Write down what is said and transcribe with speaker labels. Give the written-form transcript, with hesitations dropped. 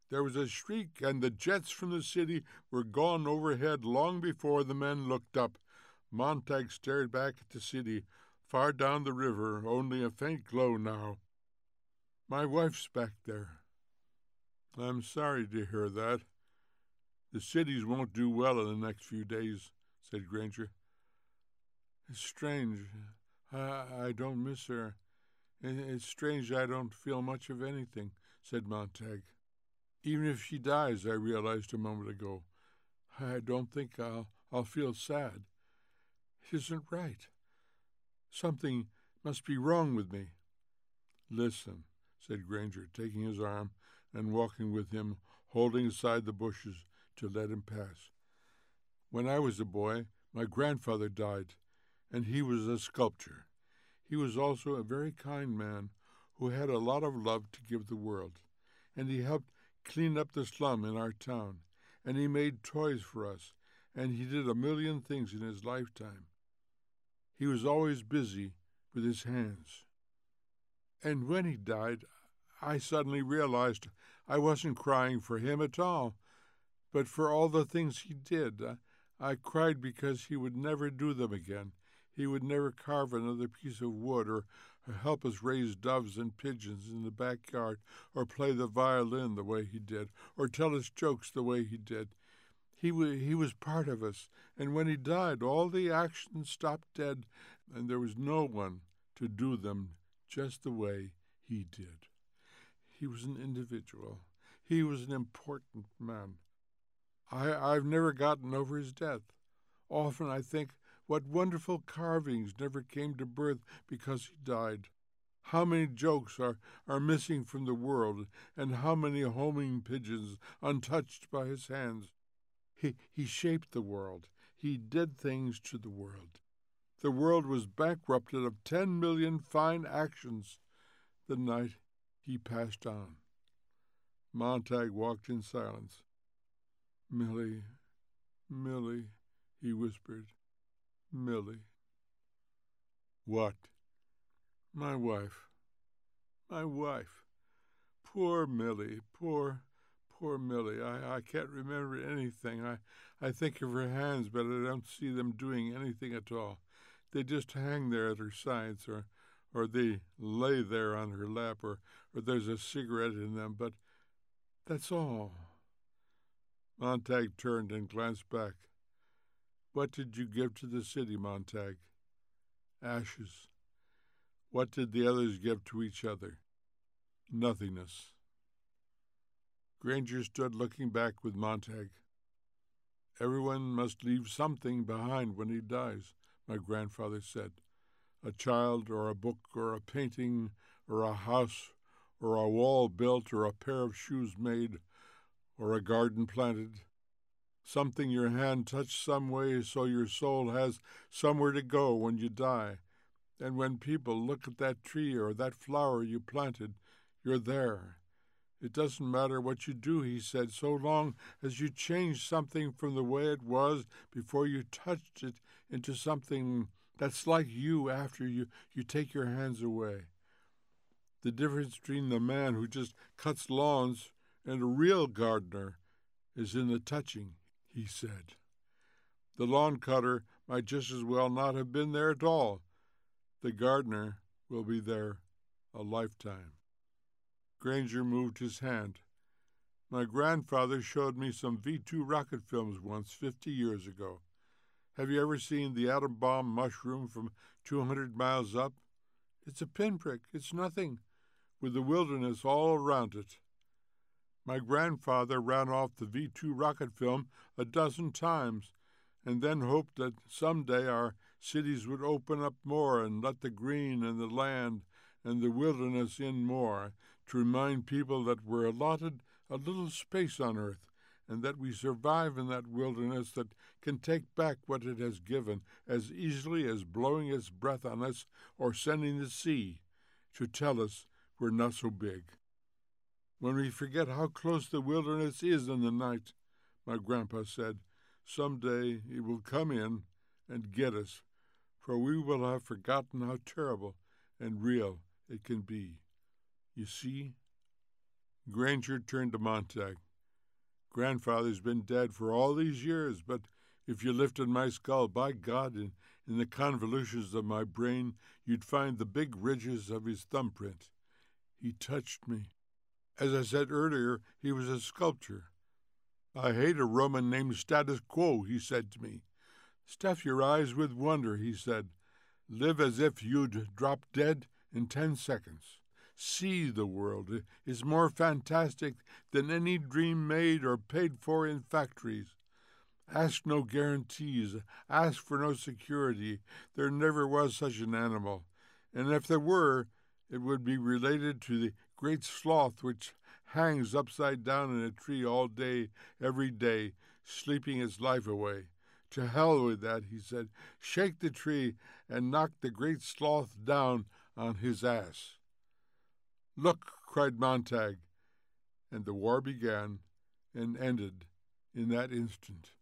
Speaker 1: There was a shriek, and the jets from the city were gone overhead long before the men looked up. Montag stared back at the city, far down the river, only a faint glow now. My wife's back there. I'm sorry to hear that. The cities won't do well in the next few days, said Granger. It's strange. I don't miss her. It's strange I don't feel much of anything, said Montag. Even if she dies, I realized a moment ago, I don't think I'll feel sad. It isn't right. Something must be wrong with me. Listen, said Granger, taking his arm and walking with him, holding aside the bushes to let him pass. When I was a boy, my grandfather died, and he was a sculptor. He was also a very kind man who had a lot of love to give the world, and he helped clean up the slum in our town, and he made toys for us, and he did a million things in his lifetime. He was always busy with his hands. And when he died, I suddenly realized I wasn't crying for him at all, but for all the things he did. I cried because he would never do them again. He would never carve another piece of wood or help us raise doves and pigeons in the backyard or play the violin the way he did or tell us jokes the way he did. He was part of us, and when he died, all the actions stopped dead, and there was no one to do them just the way he did. He was an individual. He was an important man. I've never gotten over his death. Often I think what wonderful carvings never came to birth because he died. How many jokes are missing from the world, and how many homing pigeons untouched by his hands. He shaped the world. He did things to the world. The world was bankrupted of 10 million fine actions the night he passed on. Montag walked in silence. Millie, Millie, he whispered. Millie. What? My wife. My wife. Poor Millie, poor Millie. I can't remember anything. I think of her hands, but I don't see them doing anything at all. They just hang there at her sides, or they lay there on her lap, or there's a cigarette in them, but that's all. Montag turned and glanced back. What did you give to the city, Montag? Ashes. What did the others give to each other? Nothingness. Granger stood looking back with Montag. Everyone must leave something behind when he dies, my grandfather said. A child or a book or a painting or a house or a wall built or a pair of shoes made or a garden planted. Something your hand touched some way so your soul has somewhere to go when you die. And when people look at that tree or that flower you planted, you're there. It doesn't matter what you do, he said, so long as you change something from the way it was before you touched it into something that's like you after you take your hands away. The difference between the man who just cuts lawns and a real gardener is in the touching, he said. The lawn cutter might just as well not have been there at all. The gardener will be there a lifetime. Granger moved his hand. My grandfather showed me some V2 rocket films once, 50 years ago. Have you ever seen the atom bomb mushroom from 200 miles up? It's a pinprick. It's nothing, with the wilderness all around it. My grandfather ran off the V2 rocket film a dozen times and then hoped that someday our cities would open up more and let the green and the land and the wilderness in more, to remind people that we're allotted a little space on earth and that we survive in that wilderness that can take back what it has given as easily as blowing its breath on us or sending the sea to tell us we're not so big. When we forget how close the wilderness is in the night, my grandpa said, someday it will come in and get us, for we will have forgotten how terrible and real it can be. You see? Granger turned to Montag. Grandfather's been dead for all these years, but if you lifted my skull, by God, in the convolutions of my brain, you'd find the big ridges of his thumbprint. He touched me. As I said earlier, he was a sculptor. I hate a Roman named Status Quo, he said to me. Stuff your eyes with wonder, he said. Live as if you'd drop dead in 10 seconds. See the world is more fantastic than any dream made or paid for in factories. Ask no guarantees, ask for no security. There never was such an animal. And if there were, it would be related to the great sloth which hangs upside down in a tree all day, every day, sleeping its life away. To hell with that, he said. Shake the tree and knock the great sloth down on his ass. Look, cried Montag, and the war began and ended in that instant.